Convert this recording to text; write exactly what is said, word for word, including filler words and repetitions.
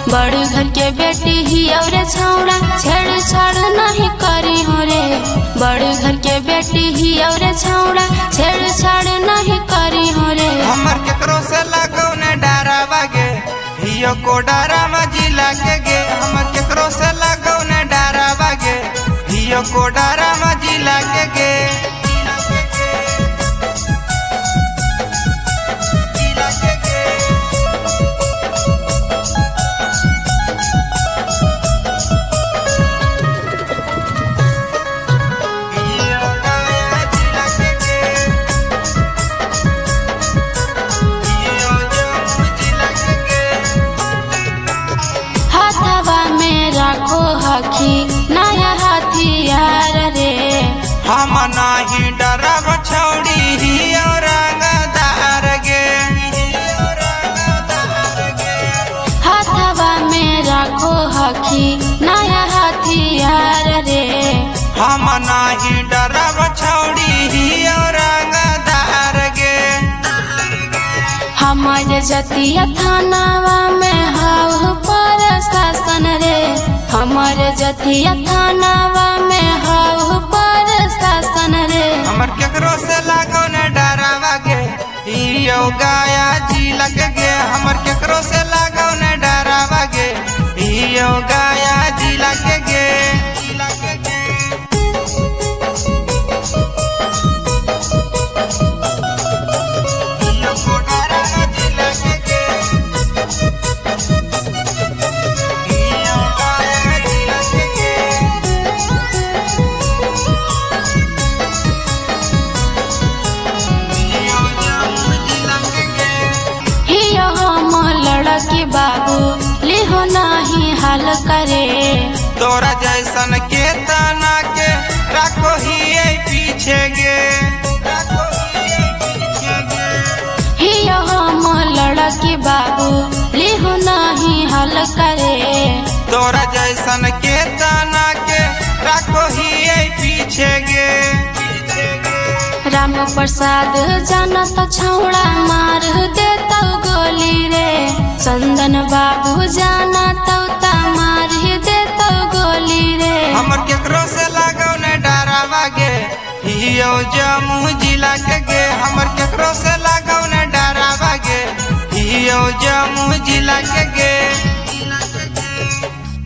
बड़ घर के बेटी ही और छौड़ा छेड़ छाड़ नहीं करी हो रे। बड़ घर के बेटी ही और छौड़ा छेड़ छाड़ नहीं करी हो रे। हमर केकरो से लागो ने डरावा गे हियो को डरा मजिला के गे। हमर केकरो से लागो ने डरावा गे हियो को डरा मजिला के गे। नया हथियार रे हम नहीं डरब छौड़ी हियो रंगदार गे। हथवा में रखो हखी नया हथियार रे। हम नहीं डरब छौड़ी हियो रंगदार गे। हमारे जतिया थानावा में हाउ प्रशासन रे। हमारे जतिया थानावा में हाउ प्रशासन रे। हमर केकरो से लागो ने डरावा गे हियो गाया जिला के गे। हमर केकरो से लागो ने डरावा गे हियो गाया जिला के गे। लड़की बाबू लिहो नहीं हाल करे। तोरा जैसन के तना के रखो ही पीछे गे। हियो हम लड़की बाबू लिहो नहीं हाल करे। तोरा जैसन के तना के रखो ही पीछे गे। राम प्रसाद जाना तो छौड़ा मार देता गोली रे। चंदन बाबू जाना तो मार देता गोली रे। हमर केकरो से लागो ने डरावा गे हियो जमुई जिला के गे। हमर केकरो से लागो ने डरावा गे हियो जमुई जिला के गे।